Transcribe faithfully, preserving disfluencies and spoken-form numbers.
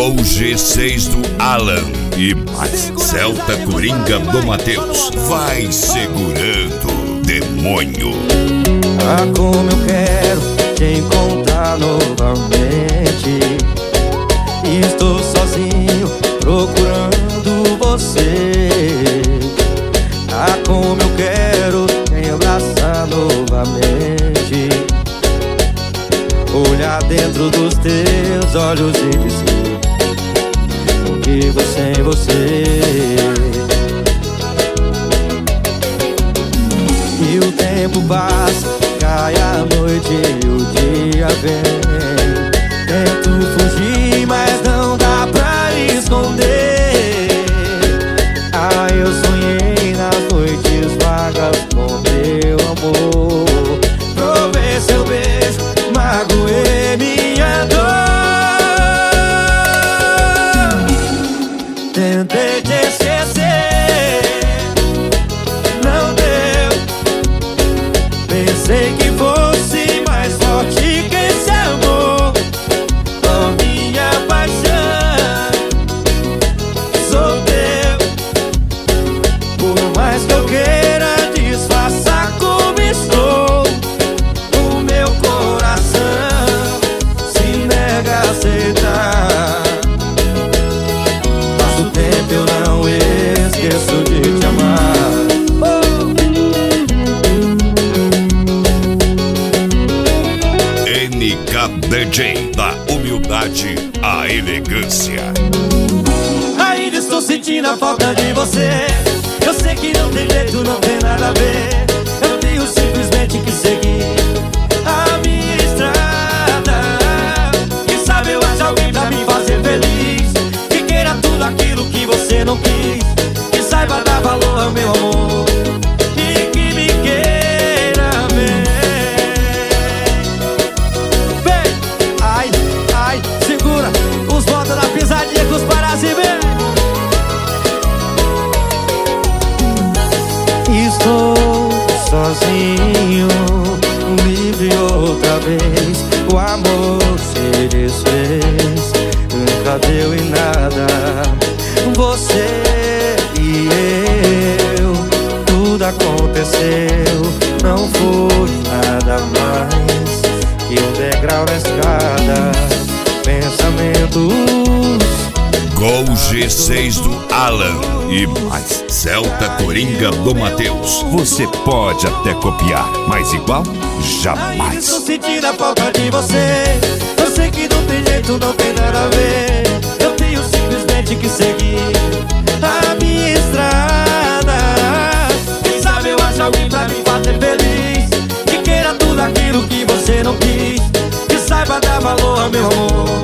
Gol G seis do Alan e mais Celta Coringa do Matheus. Vai segurando, demônio. Ah, como eu quero te encontrar novamente. Estou sozinho procurando você. Ah, como eu quero te abraçar novamente. Olhar dentro dos teus olhos e dizer o que vou sem você. E o tempo passa, cai a noite e o dia vem. Tento fugir, mas não dá pra esconder. Ah, eu sonhei nas noites vagas com teu amor. Provei seu beijo, magoei minha dor. Tentei te esquecer, não deu. Pensei que fosse mais forte que esse amor. Oh, minha paixão, sou teu. Por mais que eu queira disfarçar como estou, o meu coração se nega a aceitar. Passa o tempo, eu não esqueço de te amar. N K D J, da humildade à elegância. Ainda estou sentindo a falta de você. Eu sei que não tem jeito, não tem nada a ver. Eu tenho simplesmente que seguir a minha estrada. Quem sabe eu acho alguém pra me fazer feliz, que queira tudo aquilo que você não quis, que saiba dar valor ao meu amor e que me queira bem. Vem, ai, ai, segura os volta da pisadinha com os paras e vem. Estou sozinho, livre outra vez. O amor se desfez, nunca deu em nada. Você e eu, tudo aconteceu. Não foi nada mais que um degrau na escada. Pensamentos. Gol G seis do Alan e mais Celta Coringa do Matheus. Você pode até copiar, mas igual, jamais. Estou sentindo a falta de você. Eu sei que não tem jeito, não tem nada a ver. Eu tenho simplesmente que seguir a minha estrada. Quem sabe eu acho alguém pra me fazer feliz, que queira tudo aquilo que você não quis, que saiba dar valor ao meu amor